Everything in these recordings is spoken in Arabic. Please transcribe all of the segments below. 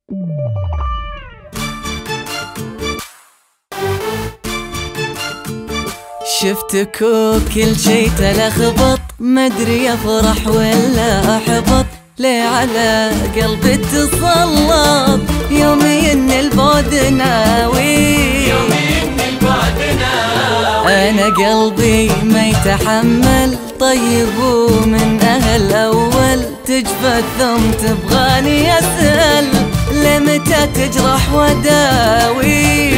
شفتك وكل شي تلخبط، مدري افرح ولا احبط، ليه على قلبي تسلط يومي ان البعد ناوي، انا قلبي ما يتحمل، طيب ومن اهل اول تجفى ثم تبغاني اسال، لمتى تجرح وداوي،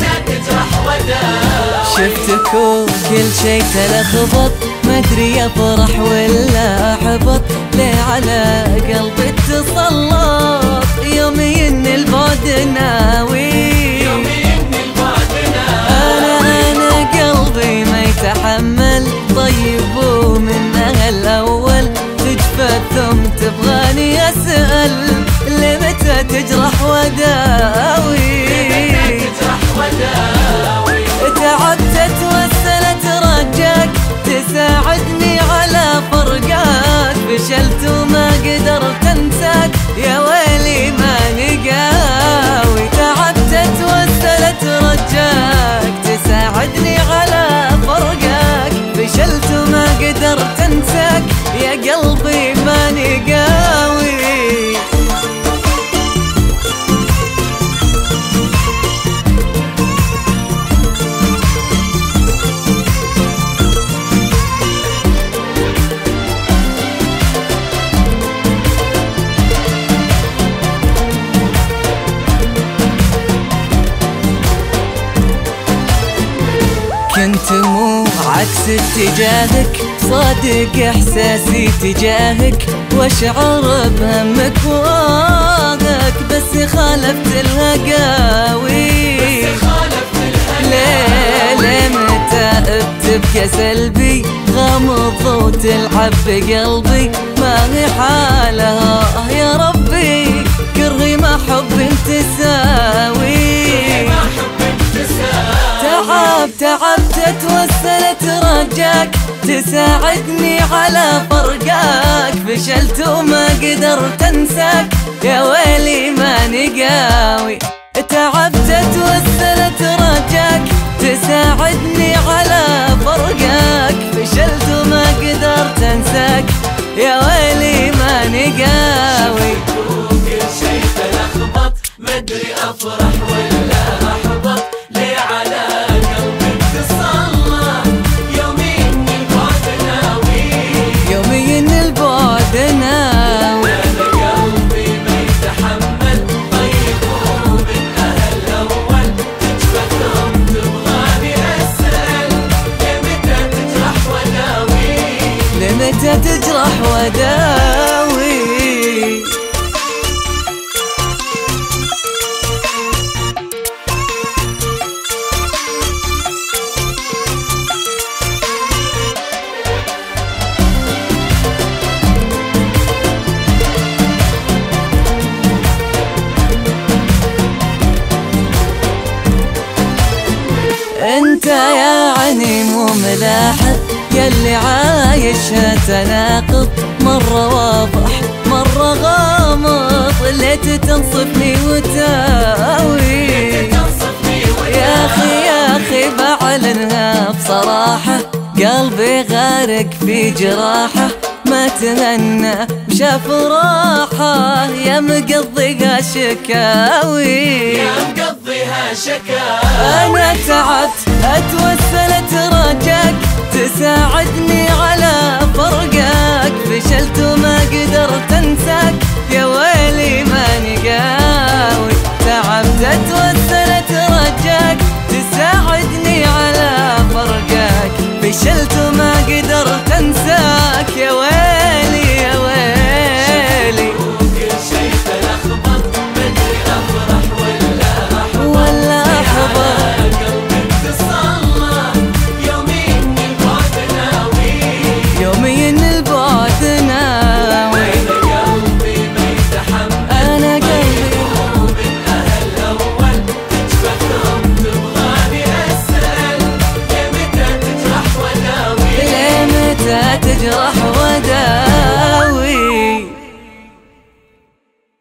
شفتك وكل شي تلخبط، مدري افرح ولا احبط، ليه على قلبي تسلط يومي ان البعد ناوي، انا قلبي ما يتحمل، طيب ومن اهل اول تجفى ثم تبغاني اسال، لمتى تجرح وداوي، تعبت اتوسل اترجاك تساعدني على فرقاك، فشلت وما قدرت انساك يا ويلي ماني قاوي، تعبت اتوسل اترجاك تساعدني على فرقاك، فشلت وما قدرت انساك يا قلبي ماني قاوي. كنت مو عكس اتجاهك، صادق احساسي تجاهك، واشعر بهمك واغك، بس خالفت الهقاوي، ليه متى بتبكى سلبي، غامض وتلعب بقلبي، ما هي حالها يا ربي، كرهي ما حب تساوي، تعبت اتوسل اترجاك تساعدني على فرقاك، فشلت وما قدرت انساك يا ويلي ماني قاوي، تعبت اتوسل اترجاك تساعدني على فرقاك، فشلت وما قدرت انساك يا ويلي ماني قاوي، كل شي تلخبط، مدري افرح ولا احبط، ليه على متى تجرح وداوي. انت يعني مو ملاحظ يلي عايشها تناقض، مرة واضح مرة غامض، ليت تنصفني وتاوي، يا أخي بعلنها بصراحة، قلبي غارق في جراحة، ما تمنى وشاف راحة، يا مقضيها شكاوي، أنا تعبت أتوسل أترجاك تساعدني على فرقاك، فشلت وما قدرت انساك يا ويلي ماني قاوي، تعبت أتوسل أترجاك تساعدني على فرقاك، فشلت وما